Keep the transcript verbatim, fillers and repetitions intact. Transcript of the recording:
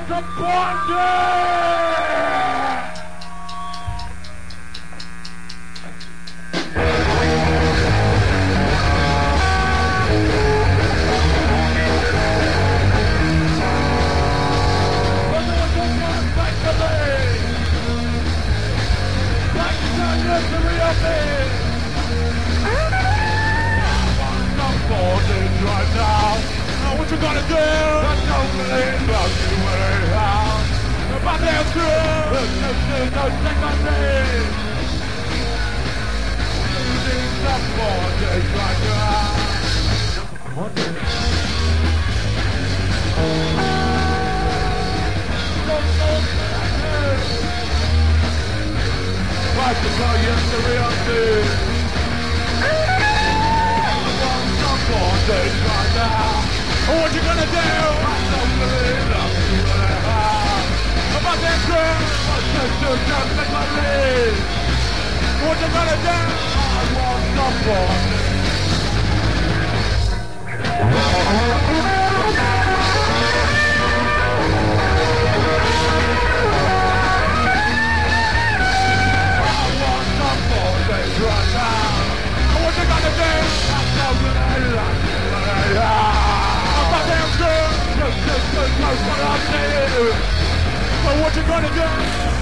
What you gonna do? I don't believe I'll do it out. About damn true. No, no, no, take my name. Losing some more days right now. Like to tell you the real thing. Some more days right now. What you gonna do? I don't believe I'll do it out. About that girl, what's just to just make my live? What you gonna do? I want some more. I want some more days right now. What you gonna do? I don't believe I'll do it out. Damn girl, just, just, just, just what I say. So what you gonna do?